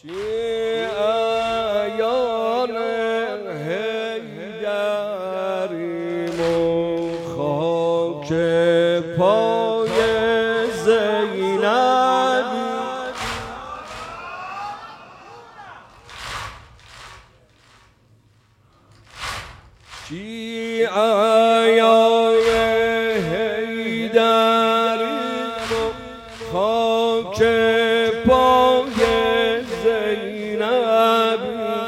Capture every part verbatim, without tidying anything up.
شیعیان حیدریم و خاک پای زینب، شیعیان حیدریم و خاک پای زینب،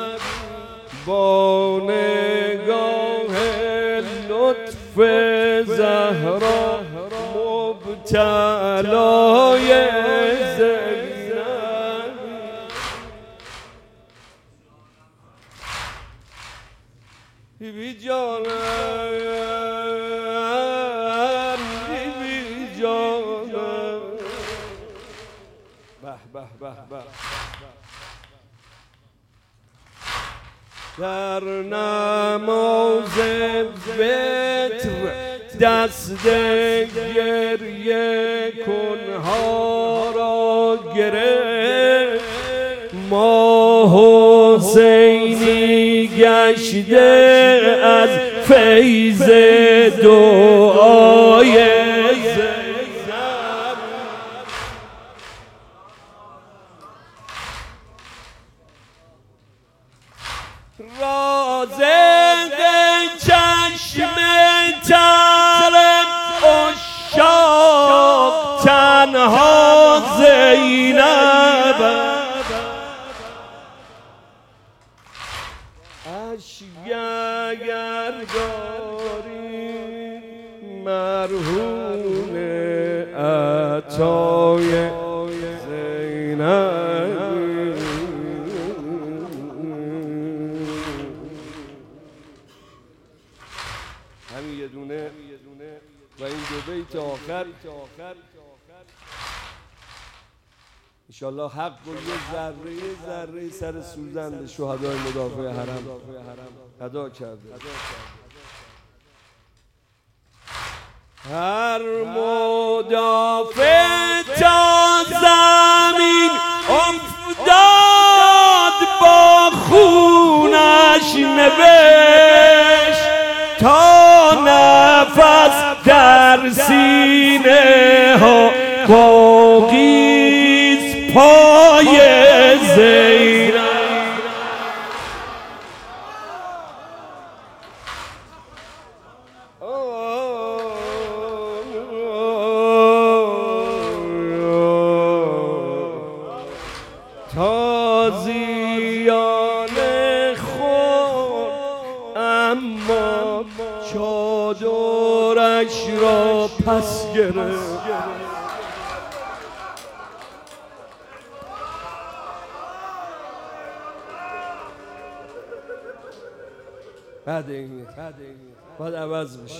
با نگاه لطف زهرا مبتلای زینب. بیبی جانم، بیبی جانم، به به به به، در نماز وتر دست گریه کنها را گرفت، ما حسینی گشته از فیض دعای زینب. رازق چشم تر عشاق تنها زینب، اشک اگر داری مرهون عطای زینب. همین یه دونه و این دو بیت آخر انشالله حق و یه ذره ذره سر سوزن به شهدای مدافع حرم ادا کرده. هر مدافع تا زمین افتاد با خونش نوشت، تا نفس در سینه ها باقی پای زینب. تازیان خود اما چادرش را پس گرفت، بعد این باید عوض بشه.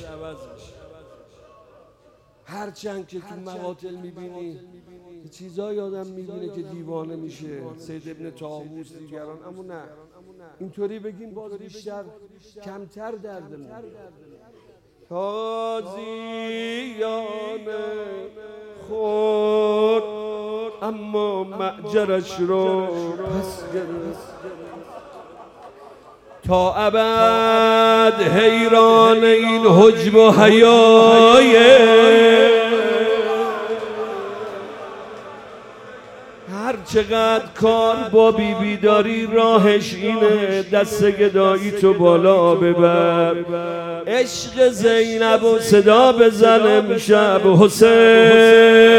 هرچند که تو مقاتل میبینی چیزایی آدم میبینه که دیوانه میشه، سید ابن طاووس دیگران، اما نه، اینطوری بگیم باز بیشتر کمتر دردمون. تازیان خود اما معجرش رو پس گرفت، تا ابد حیران این حجب و حیای، هر چقدر کار با بیبی داری راهش اینه، دست گدایی تو بالا ببر، عشق زینب و صدا بزن امشب حسین.